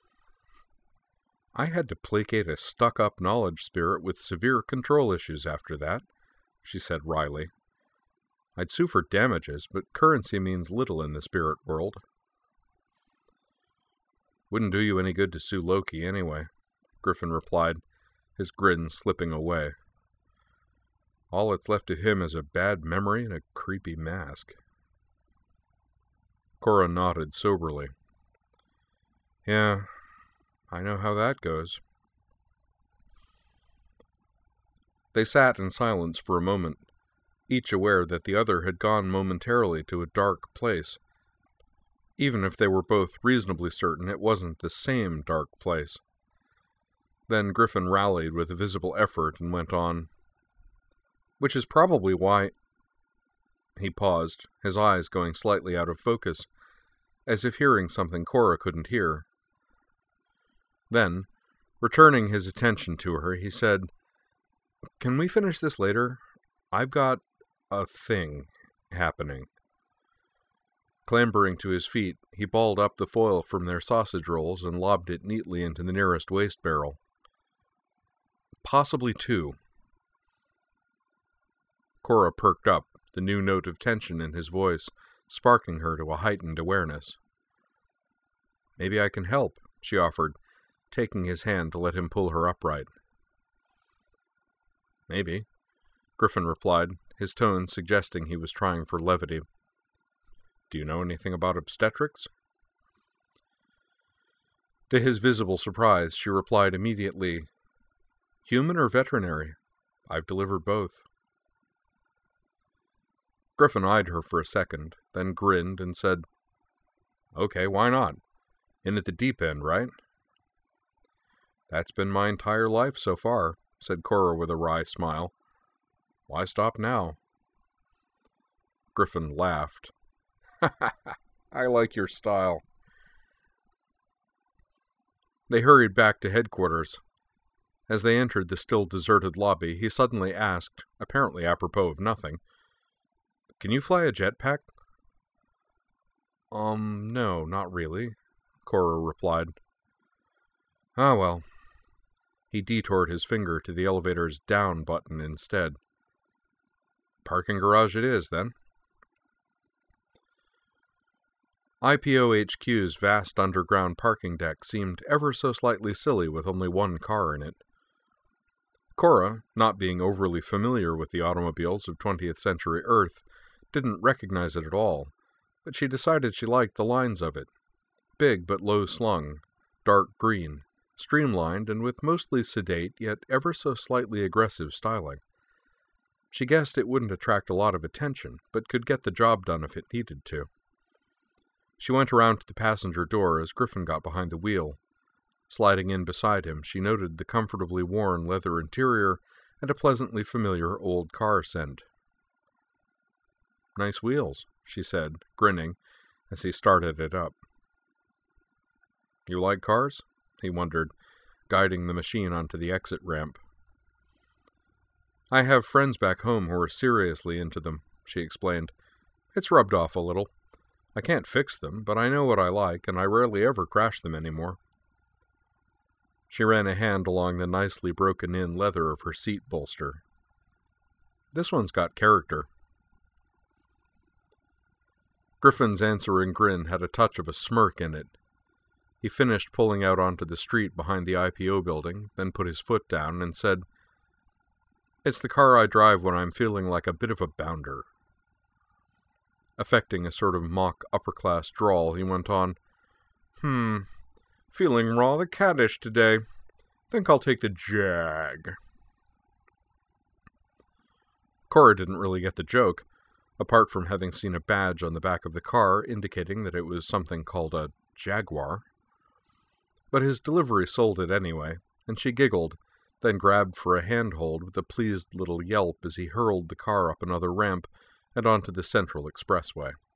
I had to placate a stuck-up knowledge spirit with severe control issues after that, she said wryly. I'd sue for damages, but currency means little in the spirit world. Wouldn't do you any good to sue Loki anyway, Griffin replied, his grin slipping away. All that's left of him is a bad memory and a creepy mask. Cora nodded soberly. Yeah, I know how that goes. They sat in silence for a moment, each aware that the other had gone momentarily to a dark place, even if they were both reasonably certain it wasn't the same dark place. Then Griffin rallied with a visible effort and went on, Which is probably why... He paused, his eyes going slightly out of focus, as if hearing something Cora couldn't hear. Then, returning his attention to her, he said, Can we finish this later? I've got a thing happening. Clambering to his feet, he balled up the foil from their sausage rolls and lobbed it neatly into the nearest waste barrel. Possibly two. Cora perked up, the new note of tension in his voice sparking her to a heightened awareness. Maybe I can help, she offered, taking his hand to let him pull her upright. Maybe, Griffin replied, his tone suggesting he was trying for levity. Do you know anything about obstetrics? To his visible surprise, she replied immediately, Human or veterinary? I've delivered both. Griffin eyed her for a second, then grinned and said, Okay, why not? In at the deep end, right? That's been my entire life so far, said Cora with a wry smile. Why stop now? Griffin laughed. I like your style. They hurried back to headquarters. As they entered the still deserted lobby, he suddenly asked, apparently apropos of nothing, Can you fly a jetpack? Um, no, not really, Cora replied. Ah, well. He detoured his finger to the elevator's down button instead. Parking garage it is, then. I P O H Q's vast underground parking deck seemed ever so slightly silly with only one car in it. Cora, not being overly familiar with the automobiles of twentieth century Earth, didn't recognize it at all, but she decided she liked the lines of it. Big but low-slung, dark green, streamlined and with mostly sedate yet ever so slightly aggressive styling. She guessed it wouldn't attract a lot of attention, but could get the job done if it needed to. She went around to the passenger door as Griffin got behind the wheel. Sliding in beside him, she noted the comfortably worn leather interior and a pleasantly familiar old car scent. Nice wheels, she said, grinning, as he started it up. You like cars? He wondered, guiding the machine onto the exit ramp. I have friends back home who are seriously into them, she explained. It's rubbed off a little. I can't fix them, but I know what I like, and I rarely ever crash them anymore. She ran a hand along the nicely broken-in leather of her seat bolster. This one's got character. Griffin's answering grin had a touch of a smirk in it. He finished pulling out onto the street behind the I P O building, then put his foot down and said, It's the car I drive when I'm feeling like a bit of a bounder. Affecting a sort of mock upper-class drawl, he went on, Hmm, feeling rather caddish today. Think I'll take the Jag. Cora didn't really get the joke, apart from having seen a badge on the back of the car indicating that it was something called a Jaguar. But his delivery sold it anyway, and she giggled, then grabbed for a handhold with a pleased little yelp as he hurled the car up another ramp and onto the Central Expressway.